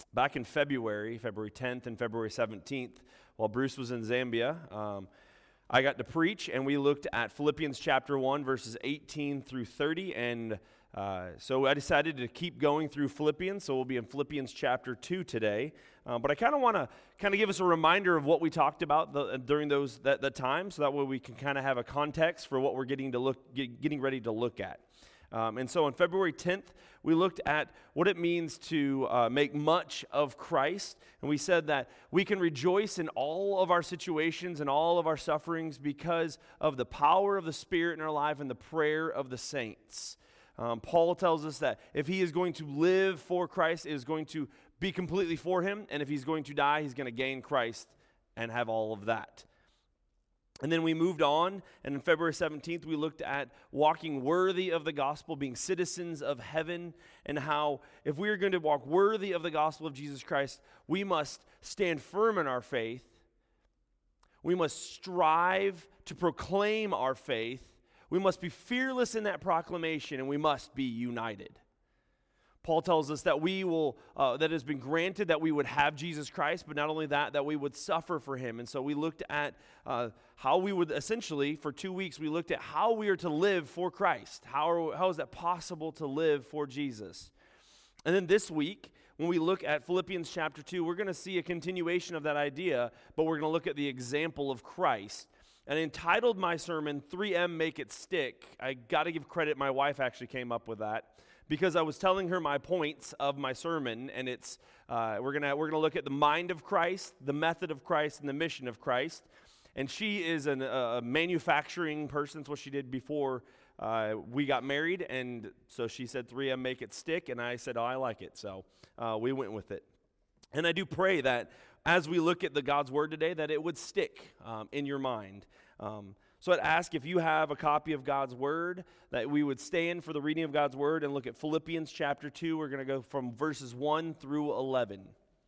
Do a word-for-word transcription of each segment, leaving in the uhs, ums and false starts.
back in February, February tenth and February seventeenth, while Bruce was in Zambia, um, I got to preach, and we looked at Philippians chapter one, verses eighteen through thirty, and uh, so I decided to keep going through Philippians, so we'll be in Philippians chapter two today, uh, but I kind of want to kind of give us a reminder of what we talked about the, during those that, that time, so that way we can kind of have a context for what we're getting to look, get, getting ready to look at. Um, and so on February tenth, we looked at what it means to uh, make much of Christ. And we said that we can rejoice in all of our situations and all of our sufferings because of the power of the Spirit in our life and the prayer of the saints. Um, Paul tells us that if he is going to live for Christ, it is going to be completely for him. And if he's going to die, he's going to gain Christ and have all of that. And then we moved on, and on February seventeenth, we looked at walking worthy of the gospel, being citizens of heaven, and how if we are going to walk worthy of the gospel of Jesus Christ, we must stand firm in our faith. We must strive to proclaim our faith. We must be fearless in that proclamation, and we must be united. Paul tells us that we will, uh, that it has been granted that we would have Jesus Christ, but not only that, that we would suffer for him. And so we looked at uh, how we would essentially, for two weeks, we looked at how we are to live for Christ. How, are, how is that possible to live for Jesus? And then this week, when we look at Philippians chapter two, we're going to see a continuation of that idea, but we're going to look at the example of Christ. And I entitled my sermon, three M Make It Stick. I got to give credit, my wife actually came up with that. Because I was telling her my points of my sermon, and it's uh, we're gonna we're gonna look at the mind of Christ, the method of Christ, and the mission of Christ. And she is an, a manufacturing person. That's what she did before uh, we got married, and so she said three M make it stick, and I said, oh, I like it, so uh, we went with it. And I do pray that as we look at the God's Word today, that it would stick um, in your mind. Um, So I'd ask if you have a copy of God's Word, that we would stand for the reading of God's Word and look at Philippians chapter two. We're going to go from verses one through eleven.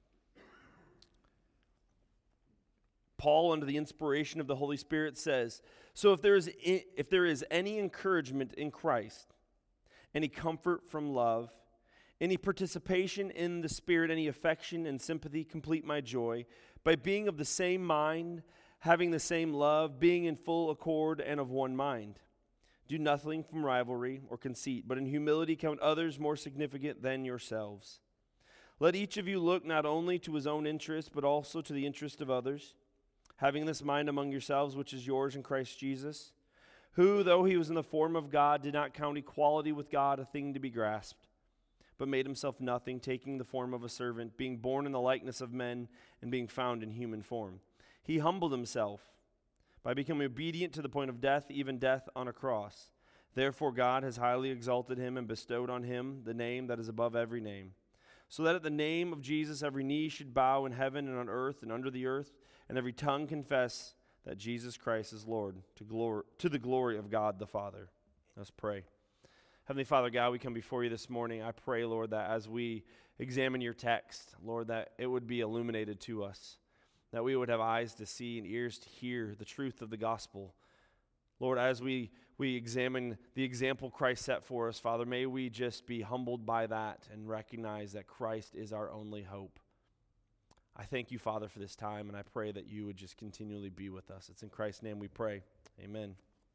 Paul, under the inspiration of the Holy Spirit, says, So if there is if there is any encouragement in Christ, any comfort from love, any participation in the Spirit, any affection and sympathy, complete my joy, by being of the same mind, having the same love, being in full accord and of one mind. Do nothing from rivalry or conceit, but in humility count others more significant than yourselves. Let each of you look not only to his own interest, but also to the interest of others, having this mind among yourselves, which is yours in Christ Jesus, who, though he was in the form of God, did not count equality with God a thing to be grasped, but made himself nothing, taking the form of a servant, being born in the likeness of men, and being found in human form. He humbled himself by becoming obedient to the point of death, even death on a cross. Therefore God has highly exalted him and bestowed on him the name that is above every name, so that at the name of Jesus every knee should bow in heaven and on earth and under the earth, and every tongue confess that Jesus Christ is Lord, to glory, to the glory of God the Father. Let's pray. Heavenly Father, God, we come before you this morning. I pray, Lord, that as we examine your text, Lord, that it would be illuminated to us, that we would have eyes to see and ears to hear the truth of the gospel. Lord, as we, we examine the example Christ set for us, Father, may we just be humbled by that and recognize that Christ is our only hope. I thank you, Father, for this time, and I pray that you would just continually be with us. It's in Christ's name we pray. Amen.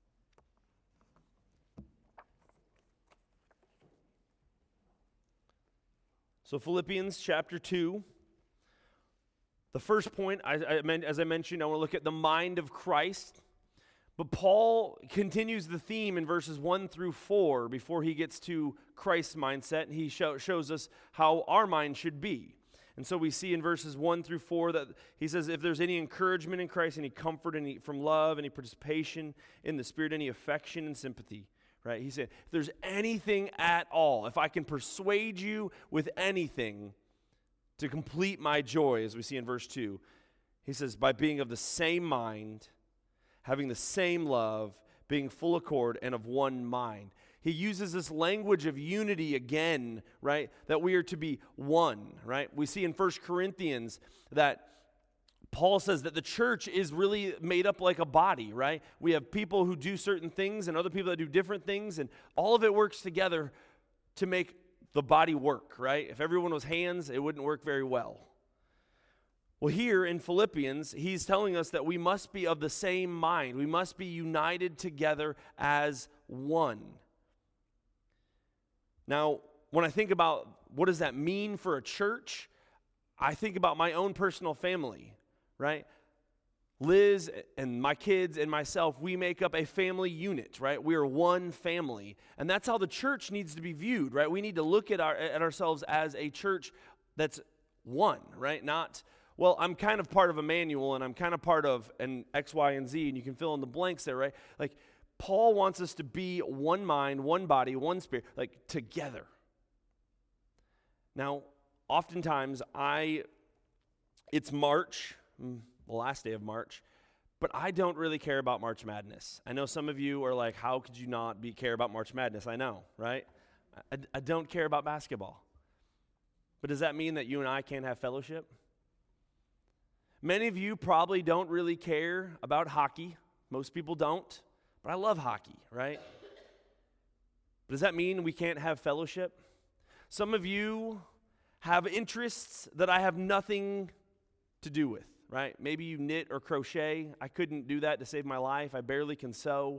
So Philippians chapter two. The first point, I, I meant, as I mentioned, I want to look at the mind of Christ. But Paul continues the theme in verses one through four before he gets to Christ's mindset, and he show, shows us how our mind should be. And so we see in verses one through four that he says, if there's any encouragement in Christ, any comfort any, from love, any participation in the Spirit, any affection and sympathy, right? He said, if there's anything at all, if I can persuade you with anything, to complete my joy, as we see in verse two. He says, by being of the same mind, having the same love, being full accord and of one mind. He uses this language of unity again, right? That we are to be one, right? We see in First Corinthians that Paul says that the church is really made up like a body, right? We have people who do certain things and other people that do different things, and all of it works together to make the body work, right? If everyone was hands, it wouldn't work very well. Well, here in Philippians, he's telling us that we must be of the same mind. We must be united together as one. Now, when I think about what does that mean for a church, I think about my own personal family, right? Liz and my kids and myself, we make up a family unit, right? We are one family. And that's how the church needs to be viewed, right? We need to look at our at ourselves as a church that's one, right? Not, well, I'm kind of part of Emmanuel and I'm kind of part of an X, Y, and Z, and you can fill in the blanks there, right? Like, Paul wants us to be one mind, one body, one spirit, like together. Now, oftentimes, I, it's March, the last day of March, but I don't really care about March Madness. I know some of you are like, how could you not be care about March Madness? I know, right? I, I don't care about basketball. But does that mean that you and I can't have fellowship? Many of you probably don't really care about hockey. Most people don't, but I love hockey, right? But does that mean we can't have fellowship? Some of you have interests that I have nothing to do with. Right? Maybe you knit or crochet. I couldn't do that to save my life. I barely can sew.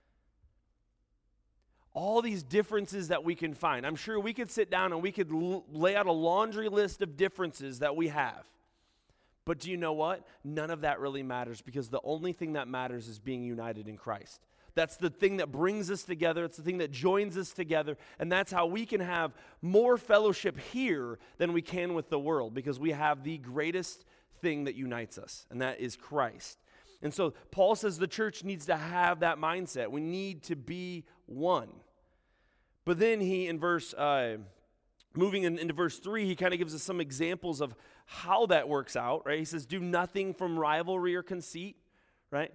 All these differences that we can find. I'm sure we could sit down and we could l- lay out a laundry list of differences that we have. But do you know what? None of that really matters, because the only thing that matters is being united in Christ. That's the thing that brings us together. It's the thing that joins us together. And that's how we can have more fellowship here than we can with the world, because we have the greatest thing that unites us, and that is Christ. And so Paul says the church needs to have that mindset. We need to be one. But then he, in verse, uh, moving in, into verse three, he kind of gives us some examples of how that works out, right? He says, do nothing from rivalry or conceit, right?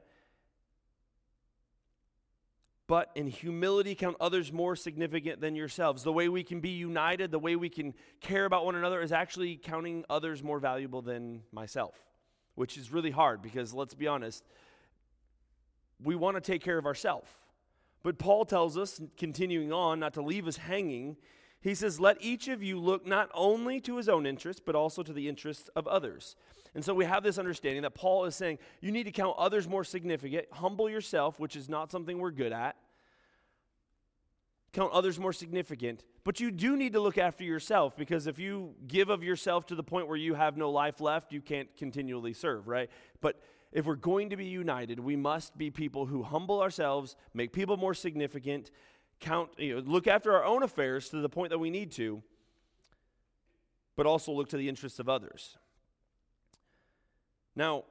But in humility count others more significant than yourselves. The way we can be united, the way we can care about one another is actually counting others more valuable than myself, which is really hard because, let's be honest, we want to take care of ourselves. But Paul tells us, continuing on, not to leave us hanging, he says, let each of you look not only to his own interests, but also to the interests of others. And so we have this understanding that Paul is saying you need to count others more significant, humble yourself, which is not something we're good at, count others more significant, but you do need to look after yourself, because if you give of yourself to the point where you have no life left, you can't continually serve, right? But if we're going to be united, we must be people who humble ourselves, make people more significant, count, you know, look after our own affairs to the point that we need to, but also look to the interests of others. Now,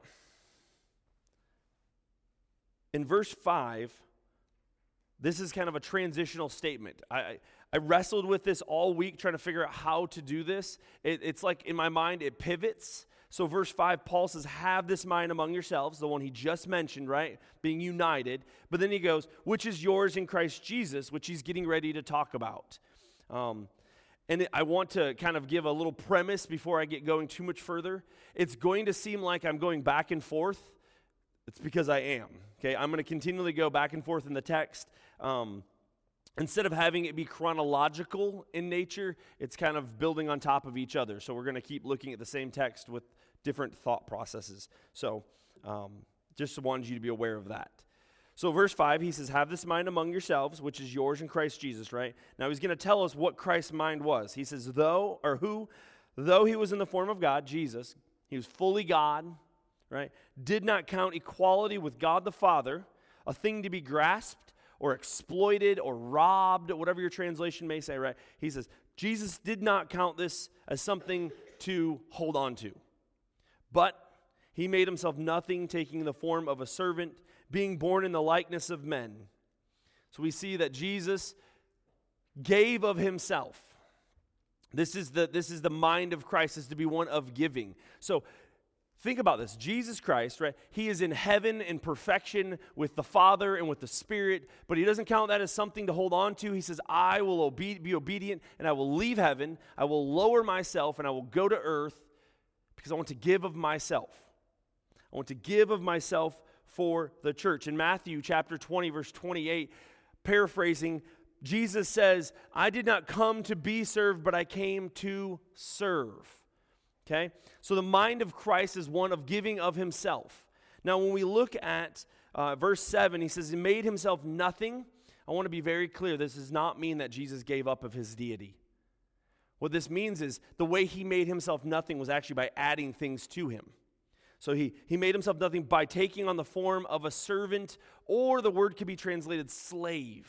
in verse five, this is kind of a transitional statement. I, I, I wrestled with this all week trying to figure out how to do this. It, it's like in my mind it pivots. So verse five, Paul says, have this mind among yourselves, the one he just mentioned, right? Being united. But then he goes, which is yours in Christ Jesus, which he's getting ready to talk about. Um, and I want to kind of give a little premise before I get going too much further. It's going to seem like I'm going back and forth. It's because I am. Okay, I'm going to continually go back and forth in the text. Um, instead of having it be chronological in nature, it's kind of building on top of each other. So we're going to keep looking at the same text with different thought processes. So um, just wanted you to be aware of that. So verse five, he says, have this mind among yourselves, which is yours in Christ Jesus, right? Now he's going to tell us what Christ's mind was. He says, though, or who, though he was in the form of God, Jesus, he was fully God, right? Did not count equality with God the Father a thing to be grasped or exploited or robbed, whatever your translation may say, right? He says, Jesus did not count this as something to hold on to. But he made himself nothing, taking the form of a servant, being born in the likeness of men. So we see that Jesus gave of himself. This is the, this is the mind of Christ, is to be one of giving. So think about this. Jesus Christ, right? He is in heaven in perfection with the Father and with the Spirit, but he doesn't count that as something to hold on to. He says, I will obe- be obedient, and I will leave heaven. I will lower myself, and I will go to earth because I want to give of myself. I want to give of myself for the church. In Matthew chapter twenty, verse twenty-eight, paraphrasing, Jesus says, I did not come to be served, but I came to serve. Okay? So the mind of Christ is one of giving of himself. Now, when we look at uh, verse seven, he says, he made himself nothing. I want to be very clear. This does not mean that Jesus gave up of his deity. What this means is the way he made himself nothing was actually by adding things to him. So he, he made himself nothing by taking on the form of a servant, or the word could be translated slave,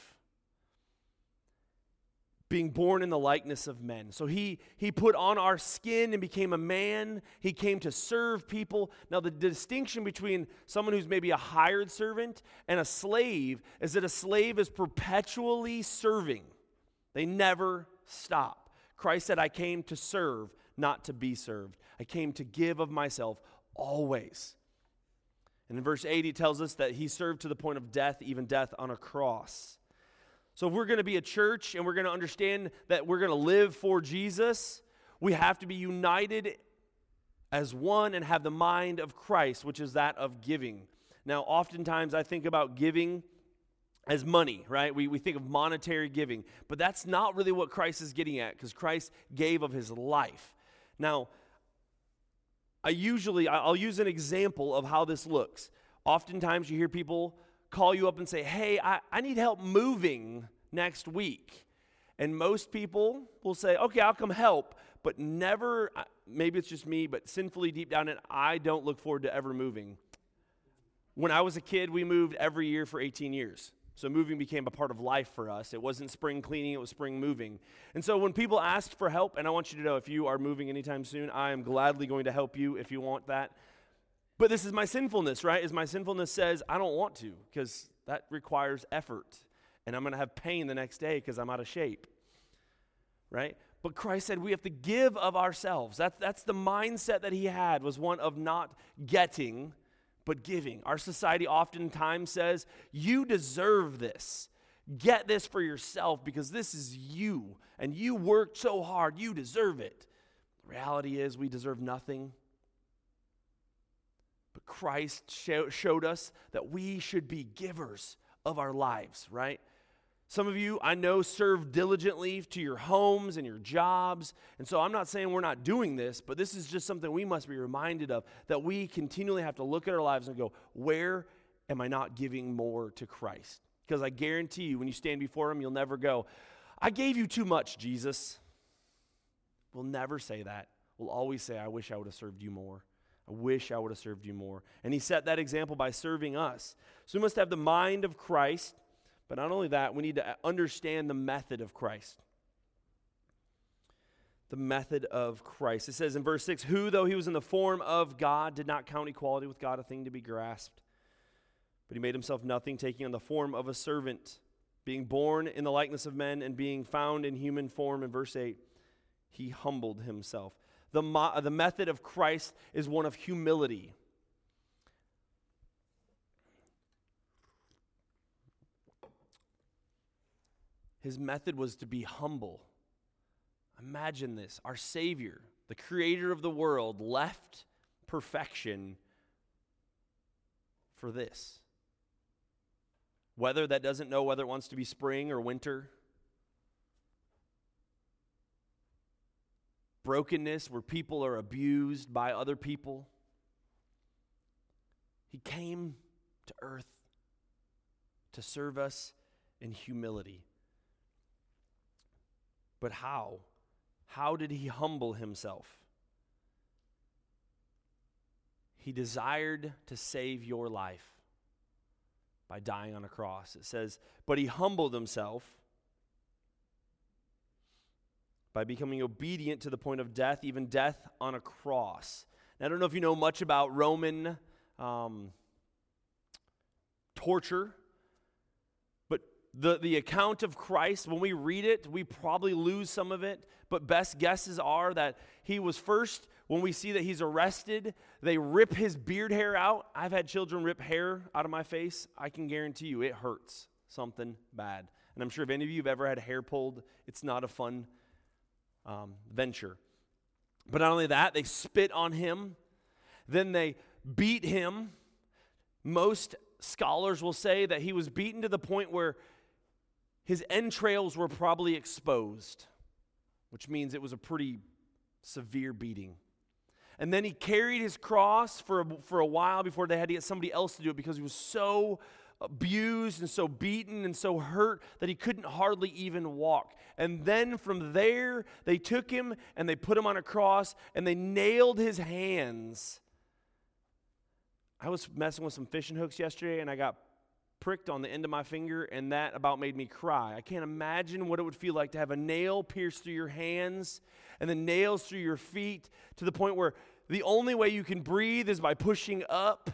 being born in the likeness of men. So he, he put on our skin and became a man. He came to serve people. Now the distinction between someone who's maybe a hired servant and a slave is that a slave is perpetually serving. They never stop. Christ said, I came to serve, not to be served. I came to give of myself always. And in verse eight, he tells us that he served to the point of death, even death on a cross. So if we're going to be a church and we're going to understand that we're going to live for Jesus, we have to be united as one and have the mind of Christ, which is that of giving. Now, oftentimes I think about giving as money, right? We, we think of monetary giving, but that's not really what Christ is getting at, because Christ gave of his life. Now, I usually, I'll use an example of how this looks. Oftentimes you hear people call you up and say, hey, I, I need help moving next week. And most people will say, okay, I'll come help, but never, maybe it's just me, but sinfully deep down, and I don't look forward to ever moving. When I was a kid, we moved every year for eighteen years. So moving became a part of life for us. It wasn't spring cleaning, it was spring moving. And so when people ask for help, and I want you to know if you are moving anytime soon, I am gladly going to help you if you want that. But this is my sinfulness, right? Is my sinfulness says I don't want to, because that requires effort. And I'm going to have pain the next day because I'm out of shape, right? But Christ said we have to give of ourselves. That's, that's the mindset that he had, was one of not getting, but giving. Our society oftentimes says, you deserve this. Get this for yourself because this is you, and you worked so hard, you deserve it. The reality is we deserve nothing. But Christ show, showed us that we should be givers of our lives, right? Some of you, I know, serve diligently to your homes and your jobs. And so I'm not saying we're not doing this, but this is just something we must be reminded of, that we continually have to look at our lives and go, where am I not giving more to Christ? Because I guarantee you, when you stand before him, you'll never go, I gave you too much, Jesus. We'll never say that. We'll always say, I wish I would have served you more. I wish I would have served you more. And he set that example by serving us. So we must have the mind of Christ. But not only that, we need to understand the method of Christ. The method of Christ. It says in verse six, who, though he was in the form of God, did not count equality with God a thing to be grasped, but he made himself nothing, taking on the form of a servant, being born in the likeness of men and being found in human form. In verse eight, he humbled himself. The, mo- the method of Christ is one of humility. His method was to be humble. Imagine this. Our Savior, the creator of the world, left perfection for this. Weather that doesn't know whether it wants to be spring or winter. Brokenness where people are abused by other people. He came to earth to serve us in humility. But how? How did he humble himself? He desired to save your life by dying on a cross. It says, but he humbled himself by becoming obedient to the point of death, even death on a cross. Now, I don't know if you know much about Roman um, torture. The, the account of Christ, when we read it, we probably lose some of it, but best guesses are that he was first, when we see that he's arrested, they rip his beard hair out. I've had children rip hair out of my face. I can guarantee you it hurts something bad. And I'm sure if any of you have ever had hair pulled, it's not a fun um, venture. But not only that, they spit on him, then they beat him. Most scholars will say that he was beaten to the point where His entrails were probably exposed, which means it was a pretty severe beating. And then he carried his cross for a, for a while before they had to get somebody else to do it because he was so abused and so beaten and so hurt that he couldn't hardly even walk. And then from there, they took him and they put him on a cross and they nailed his hands. I was messing with some fishing hooks yesterday and I got pricked on the end of my finger, and that about made me cry. I can't imagine what it would feel like to have a nail pierced through your hands and then nails through your feet to the point where the only way you can breathe is by pushing up.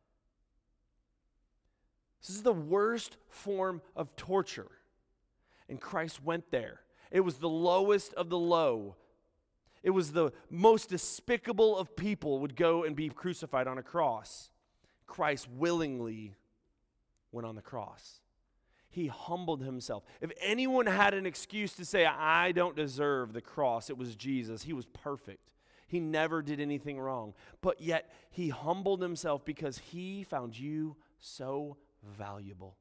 This is the worst form of torture. And Christ went there. It was the lowest of the low. It was the most despicable of people would go and be crucified on a cross. Christ willingly went on the cross. He humbled himself. If anyone had an excuse to say, I don't deserve the cross, it was Jesus. He was perfect. He never did anything wrong. But yet, he humbled himself because he found you so valuable.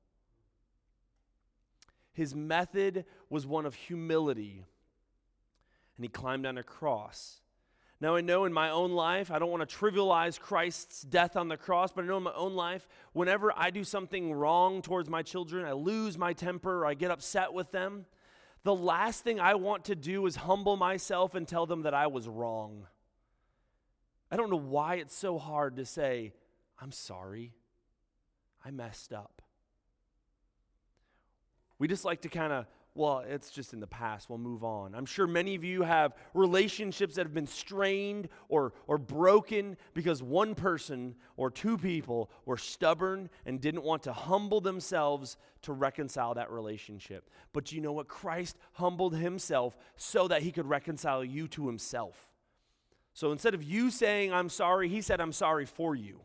His method was one of humility, and he climbed on a cross. Now, I know in my own life, I don't want to trivialize Christ's death on the cross, but I know in my own life, whenever I do something wrong towards my children, I lose my temper, or I get upset with them, the last thing I want to do is humble myself and tell them that I was wrong. I don't know why it's so hard to say, I'm sorry, I messed up. We just like to kind of, well, it's just in the past, we'll move on. I'm sure many of you have relationships that have been strained or, or broken because one person or two people were stubborn and didn't want to humble themselves to reconcile that relationship. But you know what? Christ humbled himself so that he could reconcile you to himself. So instead of you saying, I'm sorry, he said, I'm sorry for you.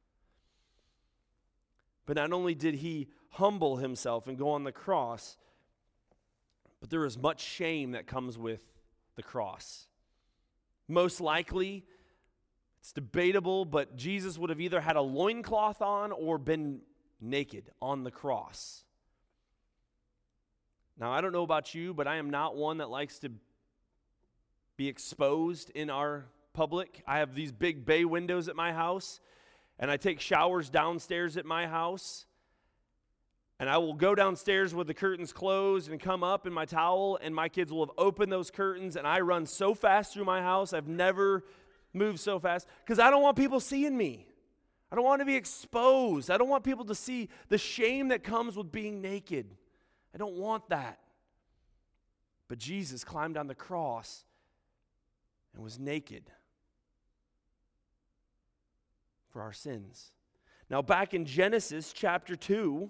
But not only did he humble himself and go on the cross, but there is much shame that comes with the cross. Most likely, it's debatable, but Jesus would have either had a loincloth on or been naked on the cross. Now, I don't know about you, but I am not one that likes to be exposed in our public. I have these big bay windows at my house, and I take showers downstairs at my house. And I will go downstairs with the curtains closed and come up in my towel, and my kids will have opened those curtains, and I run so fast through my house. I've never moved so fast because I don't want people seeing me. I don't want to be exposed. I don't want people to see the shame that comes with being naked. I don't want that. But Jesus climbed on the cross and was naked for our sins. Now, back in Genesis chapter two,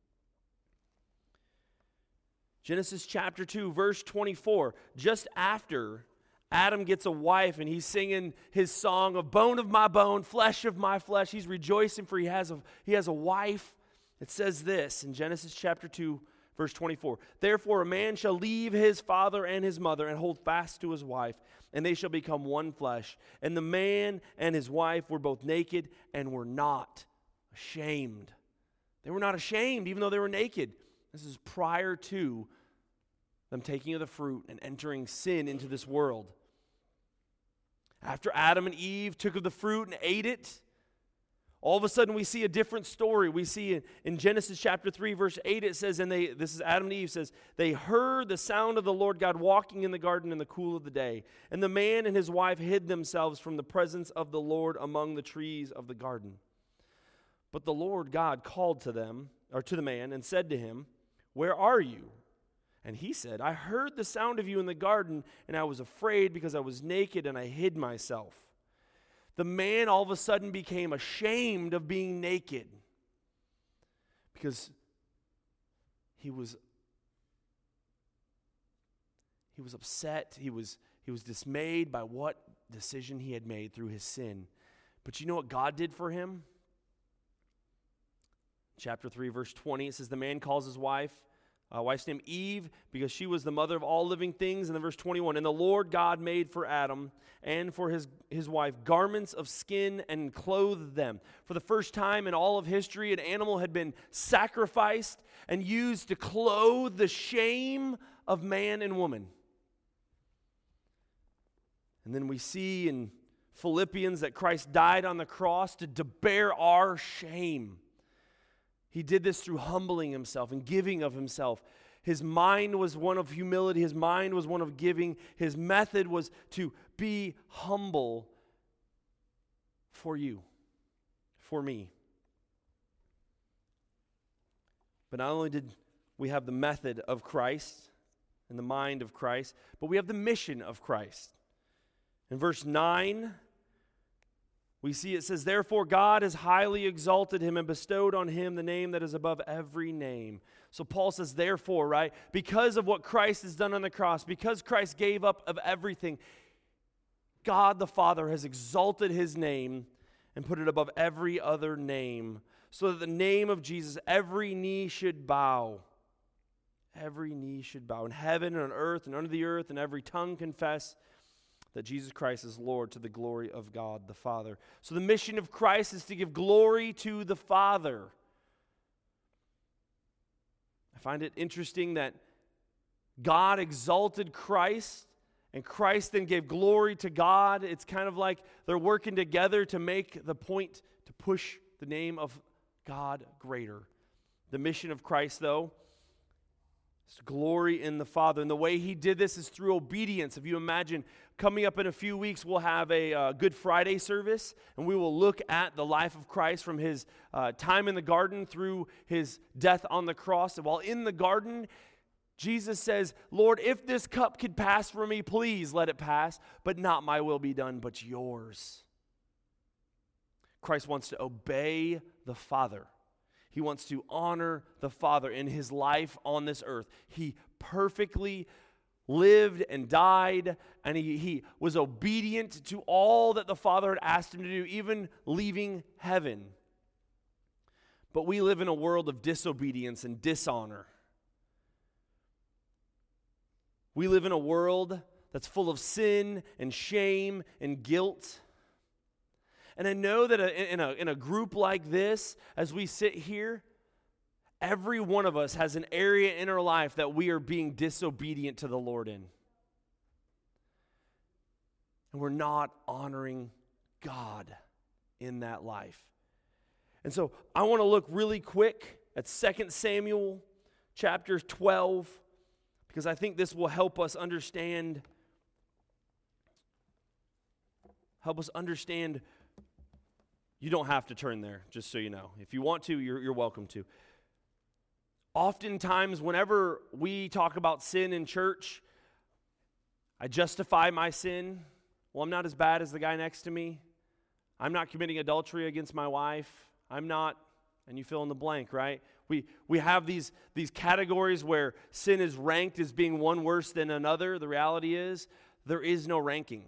Genesis chapter two, verse twenty-four, just after Adam gets a wife and he's singing his song of bone of my bone, flesh of my flesh. He's rejoicing for he has a, he has a wife. It says this in Genesis chapter two, verse twenty-four. Therefore a man shall leave his father and his mother and hold fast to his wife, and they shall become one flesh. And the man and his wife were both naked and were not ashamed. They were not ashamed even though they were naked. This is prior to them taking of the fruit and entering sin into this world. After Adam and Eve took of the fruit and ate it, all of a sudden we see a different story. We see in, in Genesis chapter three, verse eight, it says, and they, this is Adam and Eve, says, they heard the sound of the Lord God walking in the garden in the cool of the day. And the man and his wife hid themselves from the presence of the Lord among the trees of the garden. But the Lord God called to them, or to the man, and said to him, where are you? And he said, I heard the sound of you in the garden, and I was afraid because I was naked and I hid myself. The man all of a sudden became ashamed of being naked because he was he was upset, he was he was dismayed by what decision he had made through his sin. But you know what God did for him? Chapter three, verse twenty, it says, the man calls his wife Uh, wife's name Eve, because she was the mother of all living things. And then verse twenty-one, and the Lord God made for Adam and for his, his wife garments of skin and clothed them. For the first time in all of history, an animal had been sacrificed and used to clothe the shame of man and woman. And then we see in Philippians that Christ died on the cross to, to bear our shame. He did this through humbling himself and giving of himself. His mind was one of humility. His mind was one of giving. His method was to be humble for you, for me. But not only did we have the method of Christ and the mind of Christ, but we have the mission of Christ. In verse nine, we see it says, therefore God has highly exalted him and bestowed on him the name that is above every name. So Paul says, therefore, right? Because of what Christ has done on the cross, because Christ gave up of everything, God the Father has exalted his name and put it above every other name, so that the name of Jesus, every knee should bow. Every knee should bow in heaven and on earth and under the earth, and every tongue confess that Jesus Christ is Lord, to the glory of God the Father. So the mission of Christ is to give glory to the Father. I find it interesting that God exalted Christ, and Christ then gave glory to God. It's kind of like they're working together to make the point to push the name of God greater. The mission of Christ, though, is glory in the Father. And the way he did this is through obedience. If you imagine, coming up in a few weeks, we'll have a uh, Good Friday service, and we will look at the life of Christ from his uh, time in the garden through his death on the cross. And while in the garden, Jesus says, Lord, if this cup could pass from me, please let it pass, but not my will be done, but yours. Christ wants to obey the Father. He wants to honor the Father in his life on this earth. He perfectly lived and died, and he, he was obedient to all that the Father had asked him to do, even leaving heaven. But we live in a world of disobedience and dishonor. We live in a world that's full of sin and shame and guilt. And I know that in a, in a group like this, as we sit here, every one of us has an area in our life that we are being disobedient to the Lord in. And we're not honoring God in that life. And so I want to look really quick at Second Samuel chapter twelve, because I think this will help us understand, help us understand. You don't have to turn there, just so you know. If you want to, you're, you're welcome to. Oftentimes, whenever we talk about sin in church, I justify my sin. Well, I'm not as bad as the guy next to me. I'm not committing adultery against my wife. I'm not, and you fill in the blank, right? We we have these, these categories where sin is ranked as being one worse than another. The reality is, there is no ranking.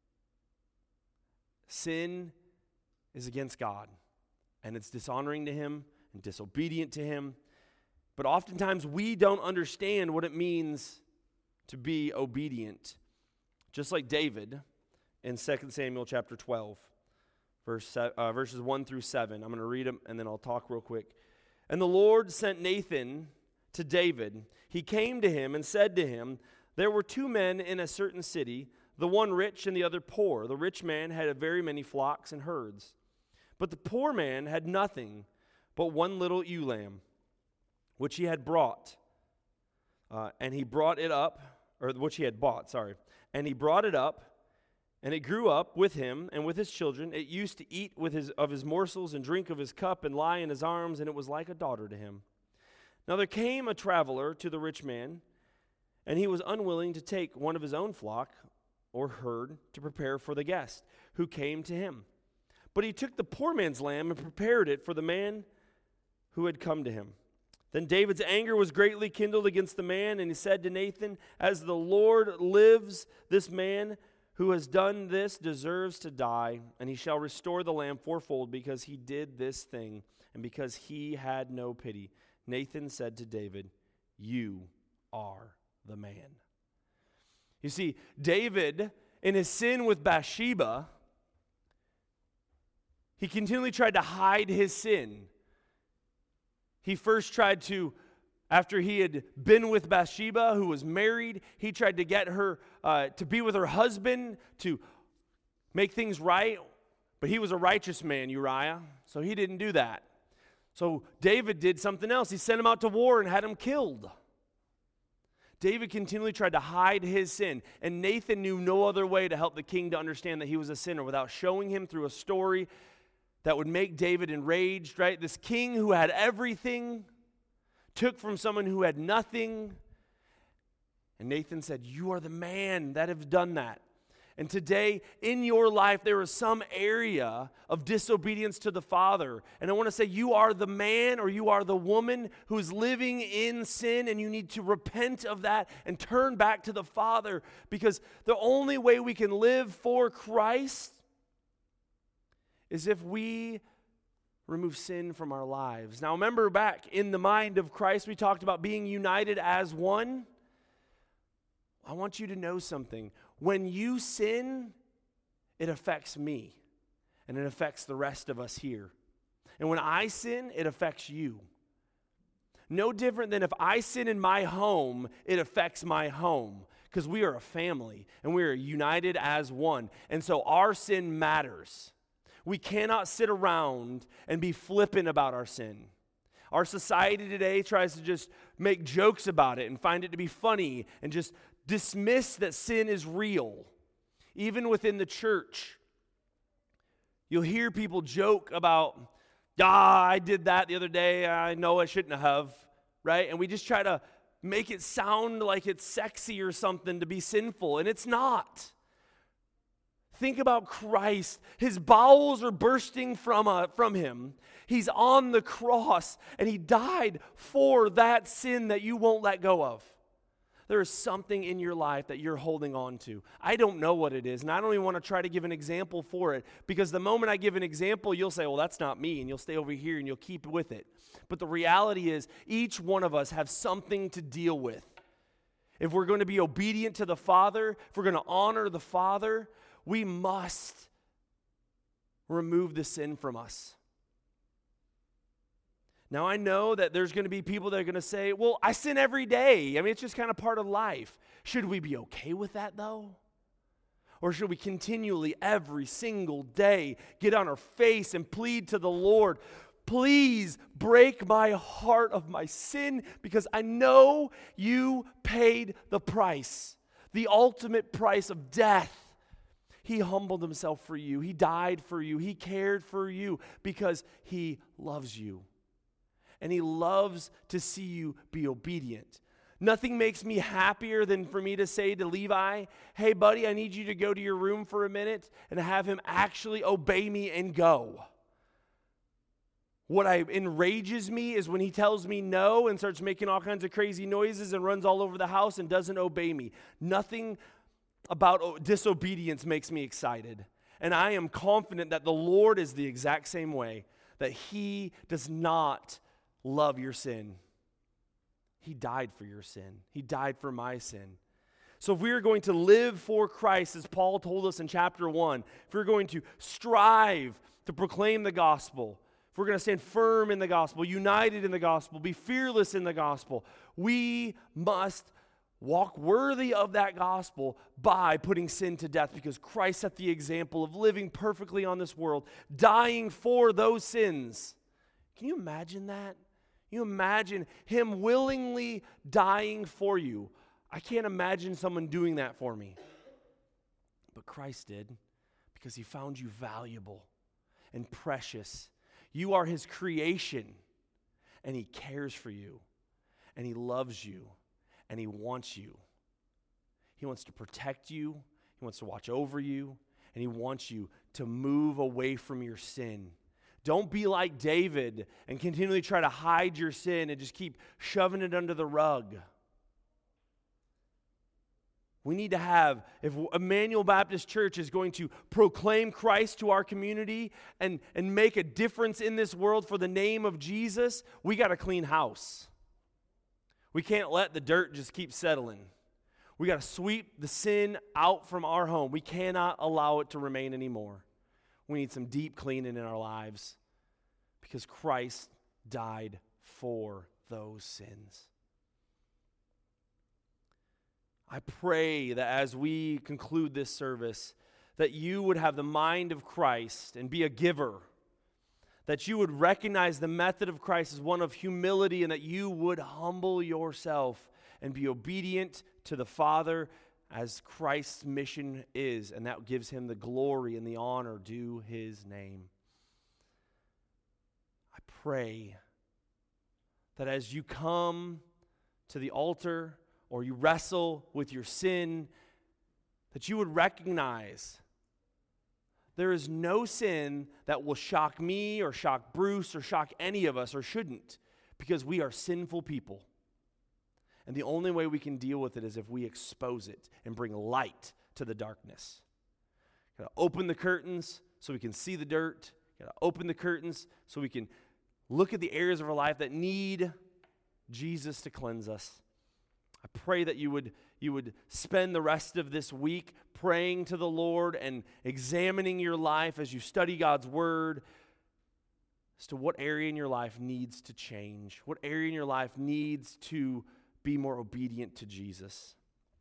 Sin is against God, and it's dishonoring to him and disobedient to him. But oftentimes we don't understand what it means to be obedient. Just like David in Second Samuel chapter twelve, verse, uh, verses one through seven. I'm going to read them, and then I'll talk real quick. And the Lord sent Nathan to David. He came to him and said to him, there were two men in a certain city, the one rich and the other poor. The rich man had a very many flocks and herds. But the poor man had nothing but one little ewe lamb, which he had brought. Uh, and he brought it up, or which he had bought, sorry. And he brought it up, and it grew up with him and with his children. It used to eat with his of his morsels and drink of his cup and lie in his arms, and it was like a daughter to him. Now there came a traveler to the rich man, and he was unwilling to take one of his own flock or herd to prepare for the guest who came to him. But he took the poor man's lamb and prepared it for the man who had come to him. Then David's anger was greatly kindled against the man, and he said to Nathan, as the Lord lives, this man who has done this deserves to die, and he shall restore the lamb fourfold because he did this thing, and because he had no pity. Nathan said to David, you are the man. You see, David, in his sin with Bathsheba, he continually tried to hide his sin. He first tried to, after he had been with Bathsheba, who was married, he tried to get her uh, to be with her husband, to make things right. But he was a righteous man, Uriah, so he didn't do that. So David did something else. He sent him out to war and had him killed. David continually tried to hide his sin, and Nathan knew no other way to help the king to understand that he was a sinner without showing him through a story that would make David enraged, right? This king who had everything took from someone who had nothing. And Nathan said, you are the man that have done that. And today, in your life, there is some area of disobedience to the Father. And I want to say you are the man or you are the woman who is living in sin, and you need to repent of that and turn back to the Father, because the only way we can live for Christ is if we remove sin from our lives. Now, remember back in the mind of Christ, we talked about being united as one. I want you to know something. When you sin, it affects me, and it affects the rest of us here. And when I sin, it affects you. No different than if I sin in my home, it affects my home, because we are a family, and we are united as one. And so our sin matters. We cannot sit around and be flippant about our sin. Our society today tries to just make jokes about it and find it to be funny and just dismiss that sin is real. Even within the church, you'll hear people joke about, ah, I did that the other day, I know I shouldn't have, right? And we just try to make it sound like it's sexy or something to be sinful, and it's not. Think about Christ. His bowels are bursting from, uh, from him. He's on the cross, and he died for that sin that you won't let go of. There is something in your life that you're holding on to. I don't know what it is, and I don't even want to try to give an example for it, because the moment I give an example, you'll say, well, that's not me, and you'll stay over here, and you'll keep with it. But the reality is, each one of us have something to deal with. If we're going to be obedient to the Father, if we're going to honor the Father, we must remove the sin from us. Now, I know that there's going to be people that are going to say, well, I sin every day. I mean, it's just kind of part of life. Should we be okay with that, though? Or should we continually, every single day, get on our face and plead to the Lord, please break my heart of my sin, because I know you paid the price, the ultimate price of death. He humbled himself for you. He died for you. He cared for you because he loves you. And he loves to see you be obedient. Nothing makes me happier than for me to say to Levi, hey, buddy, I need you to go to your room for a minute, and have him actually obey me and go. What I, enrages me is when he tells me no and starts making all kinds of crazy noises and runs all over the house and doesn't obey me. Nothing about disobedience makes me excited. And I am confident that the Lord is the exact same way, that he does not love your sin. He died for your sin. He died for my sin. So if we are going to live for Christ, as Paul told us in chapter one, if we're going to strive to proclaim the gospel, if we're going to stand firm in the gospel, united in the gospel, be fearless in the gospel, we must walk worthy of that gospel by putting sin to death, because Christ set the example of living perfectly on this world, dying for those sins. Can you imagine that? Can you imagine him willingly dying for you? I can't imagine someone doing that for me. But Christ did, because he found you valuable and precious. You are his creation, and he cares for you, and he loves you, and he wants you. He wants to protect you. He wants to watch over you. And he wants you to move away from your sin. Don't be like David and continually try to hide your sin and just keep shoving it under the rug. We need to have, if Emmanuel Baptist Church is going to proclaim Christ to our community and, and make a difference in this world for the name of Jesus, we got to clean house. We can't let the dirt just keep settling. We got to sweep the sin out from our home. We cannot allow it to remain anymore. We need some deep cleaning in our lives because Christ died for those sins. I pray that as we conclude this service, that you would have the mind of Christ and be a giver, that you would recognize the method of Christ as one of humility, and that you would humble yourself and be obedient to the Father as Christ's mission is, and that gives him the glory and the honor due his name. I pray that as you come to the altar or you wrestle with your sin, that you would recognize there is no sin that will shock me or shock Bruce or shock any of us, or shouldn't, because we are sinful people. And the only way we can deal with it is if we expose it and bring light to the darkness. Got to open the curtains so we can see the dirt. Got to open the curtains so we can look at the areas of our life that need Jesus to cleanse us. I pray that you would you would spend the rest of this week praying to the Lord and examining your life as you study God's word as to what area in your life needs to change, what area in your life needs to be more obedient to Jesus.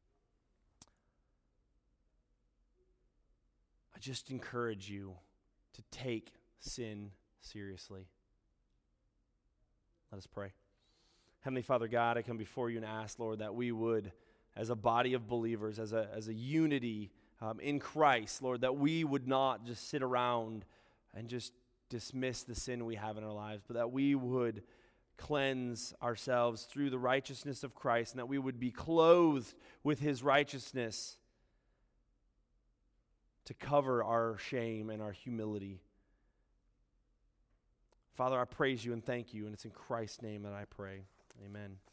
I just encourage you to take sin seriously. Let us pray. Heavenly Father God, I come before you and ask, Lord, that we would, as a body of believers, as a, as a unity um, in Christ, Lord, that we would not just sit around and just dismiss the sin we have in our lives, but that we would cleanse ourselves through the righteousness of Christ, and that we would be clothed with his righteousness to cover our shame and our humility. Father, I praise you and thank you, and it's in Christ's name that I pray. Amen.